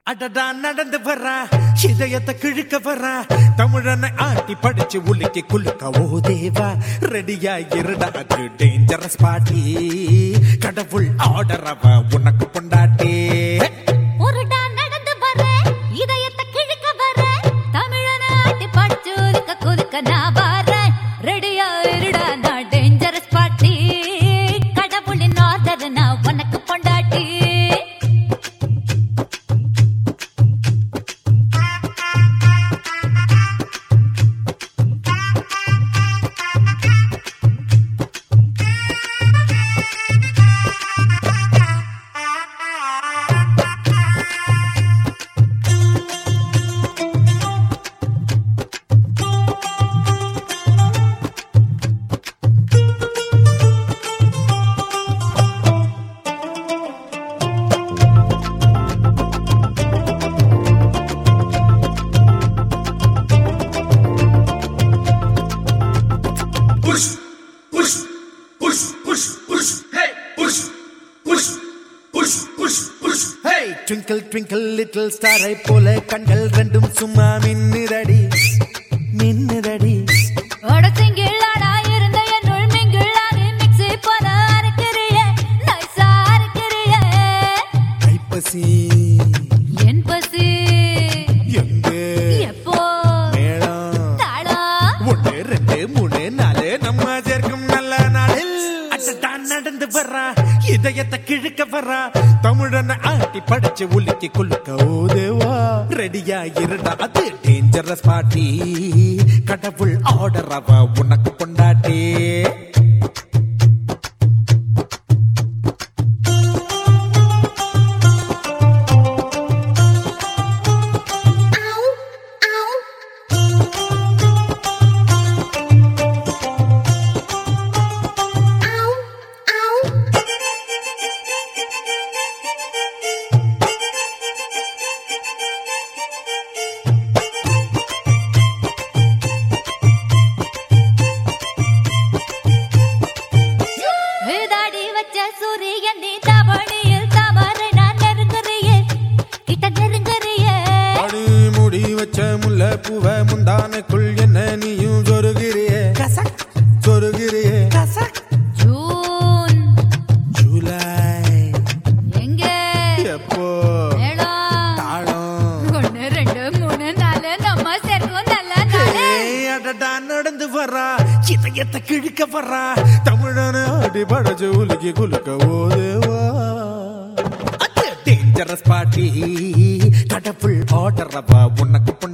அடடா நடந்து வரா இதயத்தை கிழக்க வரா தமிழனை ஆட்டி படிச்சு உலுக்கி குலுக்க ஓ தேவா ரெடியா இருடா அது டேஞ்சரஸ் பார்ட்டி கடவுள் ஆர்டர் அவ உனக்கு கொண்டாட்டி ஒருடா நடந்து வர இதயத்தை கிழக்க வர தமிழனை ஆட்டி படிச்சு உலுக்க குலுக்க நான் வரேன் ரெடியா இருடா நான் டேஞ்சரஸ் பார்ட்டி கடவுளின் ஆர்டர் நான் உனக்கு கொண்டாட்டி ட்விங்கிள் ட்விங்கிள் லிட்டில் ஸ்டாரை போல கண்கள் ரெண்டும் சும்மா மின்னுதடி மின்னுதடி ஒடத்திங்கிளாடா இருந்த என்னுள் மிங்கிளானே மிக்ஸி போல அரைக்கிறிய நைஸா அரைக்கிறிய கைப்பசி என் பசி எங்கே எப்போ மேளம் தாளம் 1 2 3 4 நம்ம சேர்க்கும் நல்ல நாளில் அடடா நடந்து வரா இதயத்தை கிழக்க வரா தமிழனை ஆட்டி படிச்சு உலுக்கி குலுக்க ஓதேவா ரெடியா இருடா அது டேஞ்சரஸ் பார்ட்டி கடவுள் ஆர்டர் அவ உனக்கு கொண்டாட்டி சூரியன் நீ தவணியில் தவறு நான் நெருங்குறியே கிட்ட நெருங்குறியே அடி முடி வச்ச முல்லை பூவ முந்தானைக்குள் என்ன நீயும் சொருகிறியே சொருகிறியே ஜூன் ஜூலை எங்க எப்போ மேளம் தாளம் 1 2 3 4 நம்ம சேர்க்கும் நல்ல நாளே அடடா நடந்து வரா இதயத்தை கிழக்க வரா தமிழனை ஆடி படைச்சு உலுக்கி குலுக்க ஓதேவா டேஞ்சரஸ் பார்ட்டி கடவுள் ஆர்டர் அவ உனக்கு